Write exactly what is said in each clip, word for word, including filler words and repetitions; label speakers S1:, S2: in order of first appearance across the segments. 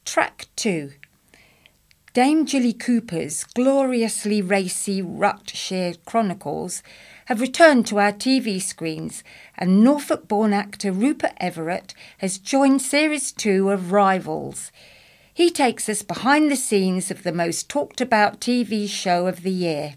S1: Track two. Dame Jilly Cooper's gloriously racy Rutshire Chronicles have returned to our T V screens, and Norfolk-born actor Rupert Everett has joined Series two of Rivals. He takes us behind the scenes of the most talked-about T V show of the year.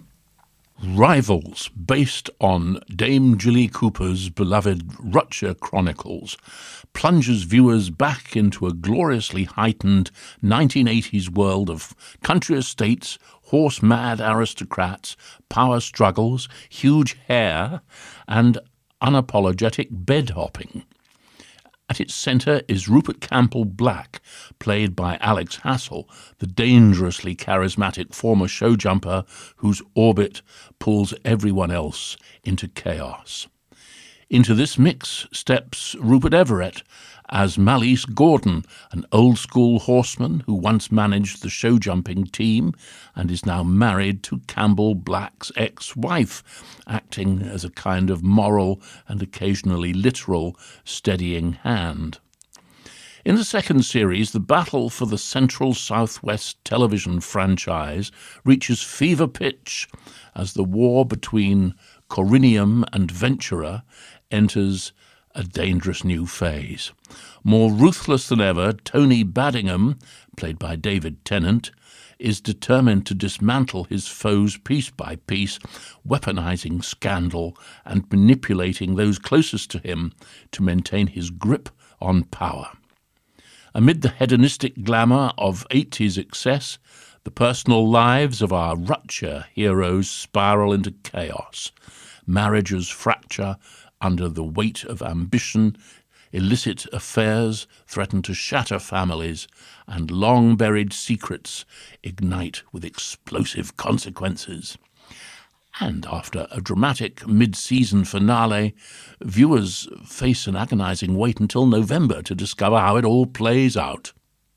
S2: Rivals, based on Dame Jilly Cooper's beloved Rutshire Chronicles, plunges viewers back into a gloriously heightened nineteen eighties world of country estates, horse-mad aristocrats, power struggles, huge hair, and unapologetic bed-hopping. At its centre is Rupert Campbell Black, played by Alex Hassell, the dangerously charismatic former showjumper whose orbit pulls everyone else into chaos. Into this mix steps Rupert Everett as Malice Gordon, an old-school horseman who once managed the show-jumping team and is now married to Campbell Black's ex-wife, acting as a kind of moral and occasionally literal steadying hand. In the second series, the battle for the Central Southwest television franchise reaches fever pitch as the war between Corinium and Ventura enters a dangerous new phase. More ruthless than ever, Tony Baddingham, played by David Tennant, is determined to dismantle his foes piece by piece, weaponizing scandal and manipulating those closest to him to maintain his grip on power. Amid the hedonistic glamour of eighties excess, the personal lives of our Rutshire heroes spiral into chaos. Marriages fracture under the weight of ambition, illicit affairs threaten to shatter families, and long-buried secrets ignite with explosive consequences. And after a dramatic mid-season finale, viewers face an agonizing wait until November to discover how it all plays out.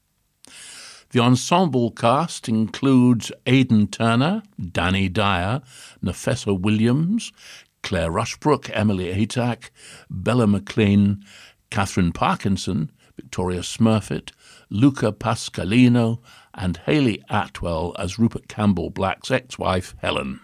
S2: The ensemble cast includes Aidan Turner, Danny Dyer, Nafessa Williams, Claire Rushbrook, Emily Atack, Bella McLean, Catherine Parkinson, Victoria Smurfit, Luca Pascalino, and Hayley Atwell as Rupert Campbell Black's ex-wife, Helen.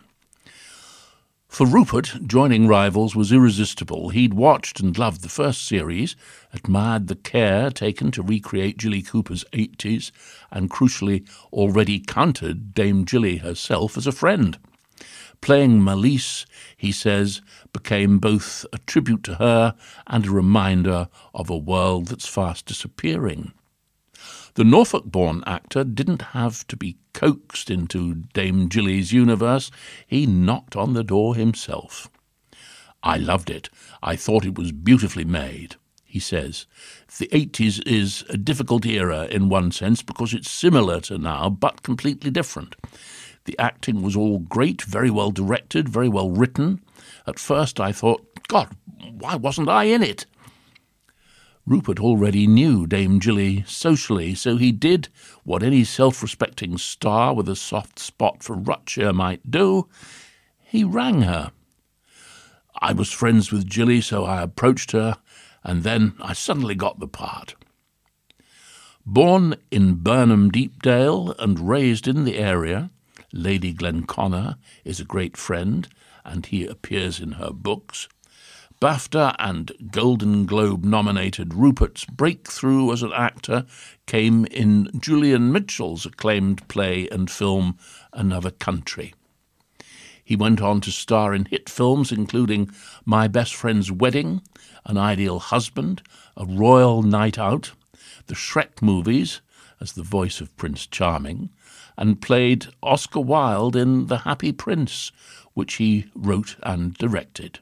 S2: For Rupert, joining Rivals was irresistible. He'd watched and loved the first series, admired the care taken to recreate Jilly Cooper's eighties, and crucially already counted Dame Jilly herself as a friend. Playing Malice, he says, became both a tribute to her and a reminder of a world that's fast disappearing. The Norfolk-born actor didn't have to be coaxed into Dame Jilly's universe. He knocked on the door himself. "I loved it. I thought it was beautifully made," he says. "The eighties is a difficult era in one sense because it's similar to now, but completely different. The acting was all great, very well directed, very well written. At first I thought, God, why wasn't I in it?" Rupert already knew Dame Jilly socially, so he did what any self-respecting star with a soft spot for Rutshire might do. He rang her. I was friends with Jilly, so I approached her, and then I suddenly got the part. Born in Burnham Deepdale and raised in the area, Lady Glenconnor is a great friend, and he appears in her books. BAFTA and Golden Globe-nominated Rupert's breakthrough as an actor came in Julian Mitchell's acclaimed play and film Another Country. He went on to star in hit films including My Best Friend's Wedding, An Ideal Husband, A Royal Night Out, the Shrek movies as the voice of Prince Charming, and played Oscar Wilde in The Happy Prince, which he wrote and directed.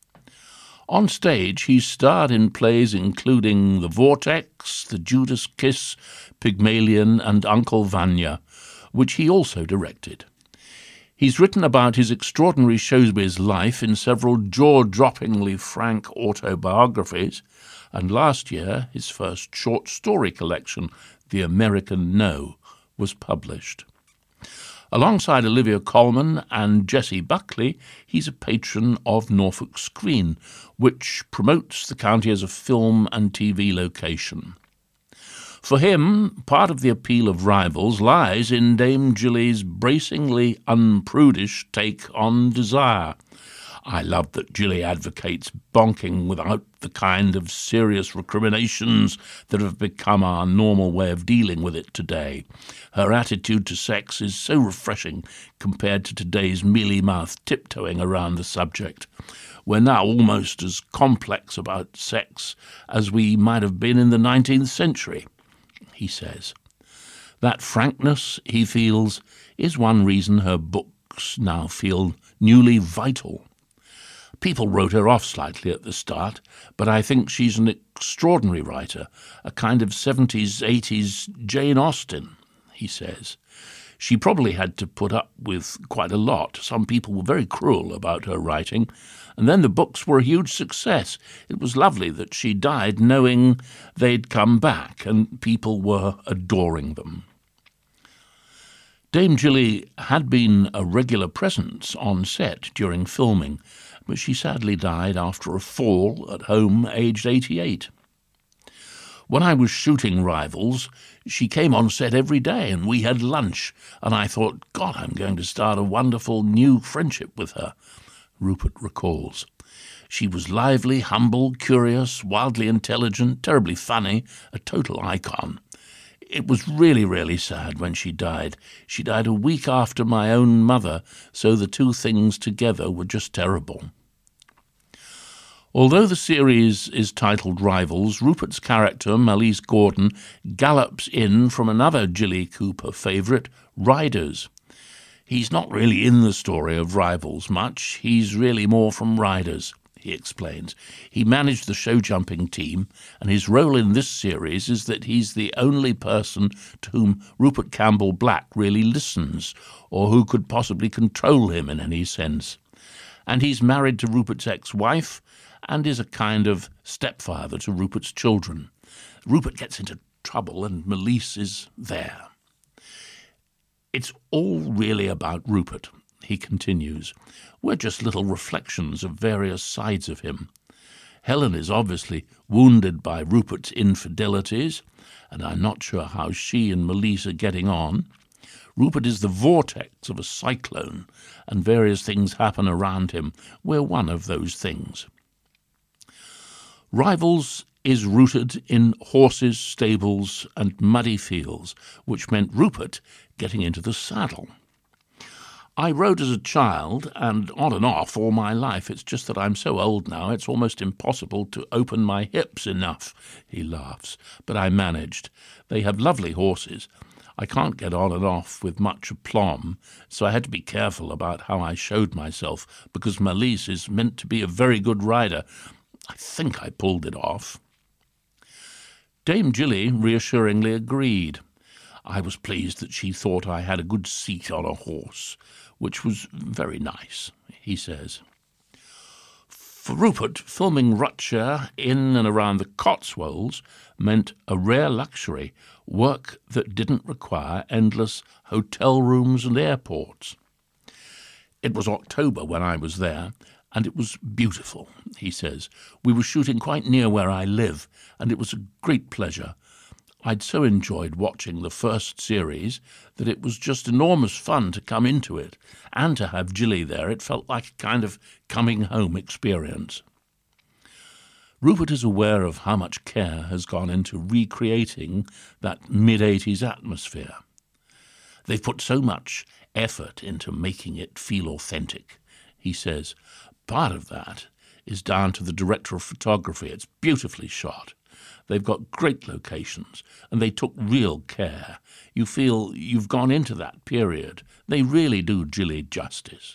S2: On stage, he starred in plays including The Vortex, The Judas Kiss, Pygmalion, and Uncle Vanya, which he also directed. He's written about his extraordinary showbiz life in several jaw-droppingly frank autobiographies, and last year his first short story collection, The American No, was published. Alongside Olivia Colman and Jessie Buckley, he's a patron of Norfolk Screen, which promotes the county as a film and T V location. For him, part of the appeal of Rivals lies in Dame Gilly's bracingly unprudish take on desire. I love that Gilly advocates bonking without the kind of serious recriminations that have become our normal way of dealing with it today. Her attitude to sex is so refreshing compared to today's mealy-mouthed tiptoeing around the subject. We're now almost as complex about sex as we might have been in the nineteenth century, he says. That frankness, he feels, is one reason her books now feel newly vital. People wrote her off slightly at the start, but I think she's an extraordinary writer, a kind of seventies, eighties Jane Austen, he says. She probably had to put up with quite a lot. Some people were very cruel about her writing, and then the books were a huge success. It was lovely that she died knowing they'd come back, and people were adoring them. Dame Gilly had been a regular presence on set during filming, but she sadly died after a fall at home, aged eighty-eight. When I was shooting Rivals, she came on set every day and we had lunch, and I thought, God, I'm going to start a wonderful new friendship with her, Rupert recalls. She was lively, humble, curious, wildly intelligent, terribly funny, a total icon. It was really, really sad when she died. She died a week after my own mother, so the two things together were just terrible. Although the series is titled Rivals, Rupert's character, Malice Gordon, gallops in from another Gilly Cooper favourite, Riders. He's not really in the story of Rivals much. He's really more from Riders, he explains. He managed the show-jumping team, and his role in this series is that he's the only person to whom Rupert Campbell Black really listens, or who could possibly control him in any sense. And he's married to Rupert's ex-wife, and is a kind of stepfather to Rupert's children. Rupert gets into trouble and Malice is there. It's all really about Rupert, he continues. We're just little reflections of various sides of him. Helen is obviously wounded by Rupert's infidelities, and I'm not sure how she and Malice are getting on. Rupert is the vortex of a cyclone, and various things happen around him. We're one of those things. Rivals is rooted in horses, stables, and muddy fields, which meant Rupert getting into the saddle. I rode as a child, and on and off all my life. It's just that I'm so old now, it's almost impossible to open my hips enough, he laughs. But I managed. They have lovely horses. I can't get on and off with much aplomb, so I had to be careful about how I showed myself, because Malice is meant to be a very good rider. I think I pulled it off. Dame Gilly reassuringly agreed. I was pleased that she thought I had a good seat on a horse, which was very nice, he says. For Rupert, filming Rutshire in and around the Cotswolds meant a rare luxury, work that didn't require endless hotel rooms and airports. It was October when I was there, and it was beautiful, he says. We were shooting quite near where I live, and it was a great pleasure. I'd so enjoyed watching the first series that it was just enormous fun to come into it, and to have Gilly there. It felt like a kind of coming-home experience. Rupert is aware of how much care has gone into recreating that mid-eighties atmosphere. They've put so much effort into making it feel authentic, he says. Part of that is down to the director of photography. It's beautifully shot. They've got great locations, and they took real care. You feel you've gone into that period. They really do Gilly justice.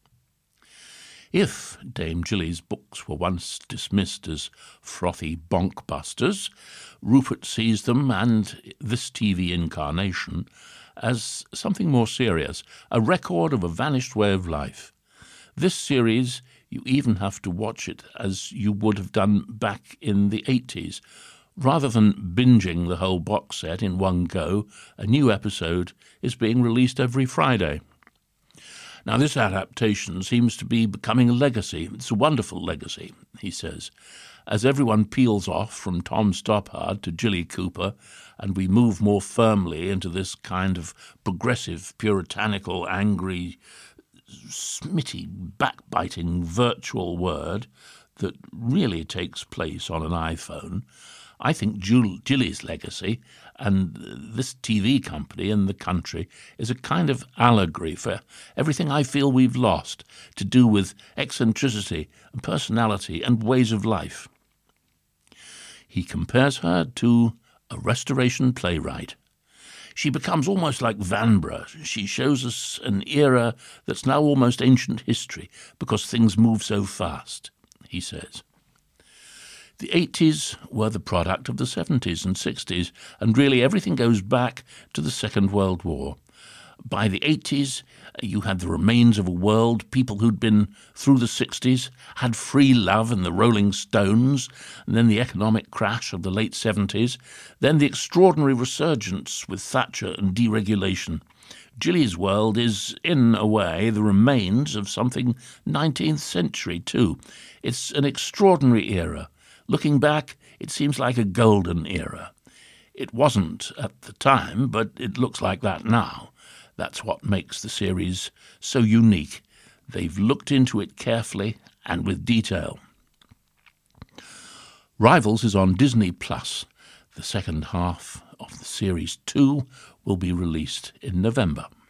S2: If Dame Gilly's books were once dismissed as frothy bonkbusters, Rupert sees them, and this T V incarnation, as something more serious, a record of a vanished way of life. This series, you even have to watch it as you would have done back in the eighties. Rather than binging the whole box set in one go, a new episode is being released every Friday. Now, this adaptation seems to be becoming a legacy. It's a wonderful legacy, he says. as everyone peels off from Tom Stoppard to Jilly Cooper, and we move more firmly into this kind of progressive, puritanical, angry, smitty, backbiting virtual word that really takes place on an iPhone, I think Jul- Jilly's legacy and this T V company in the country is a kind of allegory for everything I feel we've lost to do with eccentricity and personality and ways of life. He compares her to a Restoration playwright. She becomes almost like Vanbrugh. She shows us an era that's now almost ancient history because things move so fast, he says. The eighties were the product of the seventies and sixties, and really everything goes back to the Second World War. By the eighties, you had the remains of a world, people who'd been through the sixties, had free love and the Rolling Stones, and then the economic crash of the late seventies, then the extraordinary resurgence with Thatcher and deregulation. Jilly's world is, in a way, the remains of something nineteenth century too. It's an extraordinary era. Looking back, it seems like a golden era. It wasn't at the time, but it looks like that now. That's what makes the series so unique. They've looked into it carefully and with detail. Rivals is on Disney Plus. The second half of the series two will be released in November.